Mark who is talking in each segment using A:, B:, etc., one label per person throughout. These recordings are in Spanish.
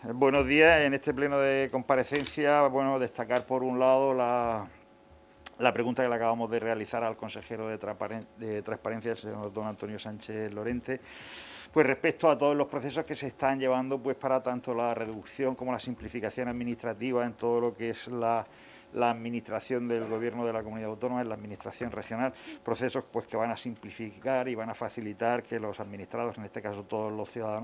A: Buenos días. En este pleno de comparecencia, bueno, destacar por un lado la pregunta que le acabamos de realizar al consejero de Transparencia, el señor don Antonio Sánchez Lorente, pues respecto a todos los procesos que se están llevando pues para tanto la reducción como la simplificación administrativa en todo lo que es la administración del gobierno de la comunidad autónoma, en la administración regional, procesos pues que van a simplificar y van a facilitar que los administrados, en este caso todos los ciudadanos,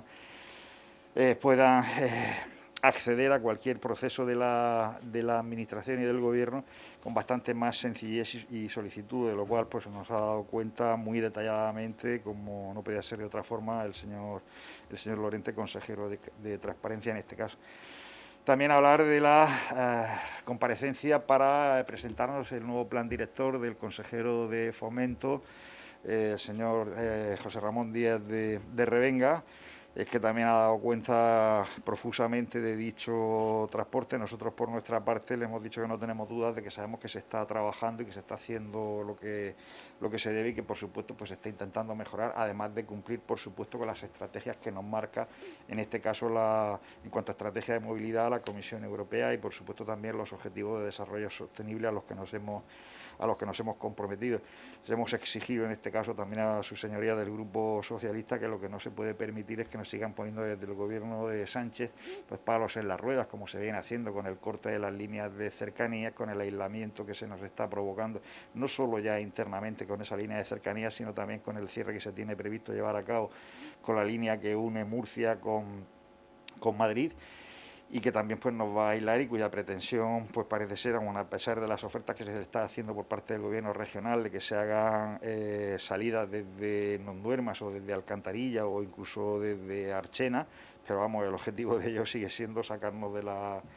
A: puedan acceder a cualquier proceso de la administración y del gobierno con bastante más sencillez y solicitud, de lo cual pues nos ha dado cuenta muy detalladamente, como no podía ser de otra forma, el señor Lorente, consejero de Transparencia en este caso. También hablar de la comparecencia para presentarnos el nuevo plan director del consejero de Fomento, el señor José Ramón Díaz de Revenga, que también ha dado cuenta profusamente de dicho transporte. Nosotros, por nuestra parte, le hemos dicho que no tenemos dudas de que sabemos que se está trabajando y que se está haciendo lo que se debe y que, por supuesto, pues se está intentando mejorar, además de cumplir, por supuesto, con las estrategias que nos marca, en este caso, en cuanto a estrategia de movilidad, la Comisión Europea y, por supuesto, también los objetivos de desarrollo sostenible a los que nos hemos comprometido. Les hemos exigido, en este caso, también a su señoría del Grupo Socialista, que lo que no se puede permitir es que nos sigan poniendo desde el gobierno de Sánchez pues palos en las ruedas, como se viene haciendo con el corte de las líneas de cercanía, con el aislamiento que se nos está provocando, no solo ya internamente con esa línea de cercanía, sino también con el cierre que se tiene previsto llevar a cabo con la línea que une Murcia con Madrid, y que también pues nos va a aislar y cuya pretensión pues parece ser, aun a pesar de las ofertas que se está haciendo por parte del gobierno regional de que se hagan salidas desde Nonduermas o desde Alcantarilla o incluso desde Archena, pero vamos, el objetivo de ellos sigue siendo sacarnos de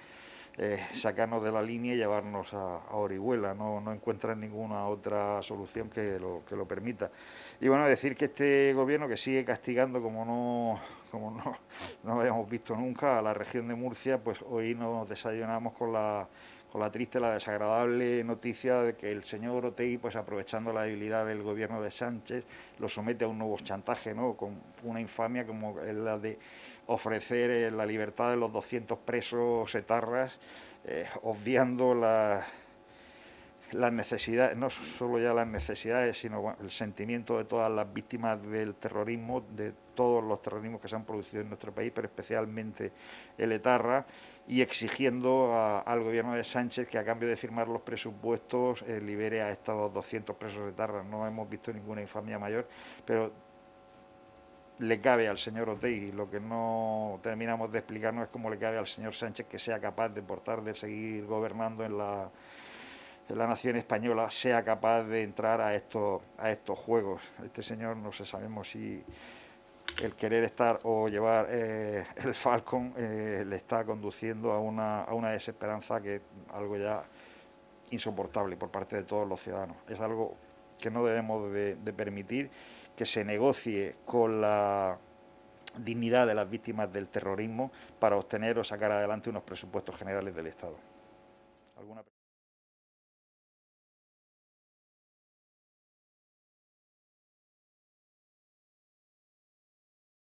A: la línea y llevarnos a Orihuela. No encuentran ninguna otra solución que lo permita. Y bueno, decir que este gobierno, que sigue castigando como no habíamos visto nunca a la región de Murcia, pues hoy nos desayunamos con la triste, la desagradable noticia de que el señor Otegi, pues aprovechando la debilidad del gobierno de Sánchez, lo somete a un nuevo chantaje, ¿no? Con una infamia como es la de ofrecer la libertad de los 200 presos etarras, obviando las necesidades, no solo ya las necesidades, sino bueno, el sentimiento de todas las víctimas del terrorismo, de todos los terrorismos que se han producido en nuestro país, pero especialmente el etarra, y exigiendo al gobierno de Sánchez que a cambio de firmar los presupuestos libere a estos 200 presos etarras. No hemos visto ninguna infamia mayor, pero le cabe al señor Otegi. Lo que no terminamos de explicarnos es cómo le cabe al señor Sánchez que sea capaz de de seguir gobernando en la nación española, sea capaz de entrar a estos juegos. Este señor, no sé, sabemos si el querer estar o llevar el Falcon le está conduciendo a una desesperanza que es algo ya insoportable por parte de todos los ciudadanos. Es algo que no debemos de permitir, que se negocie con la dignidad de las víctimas del terrorismo para obtener o sacar adelante unos presupuestos generales del Estado. ¿Alguna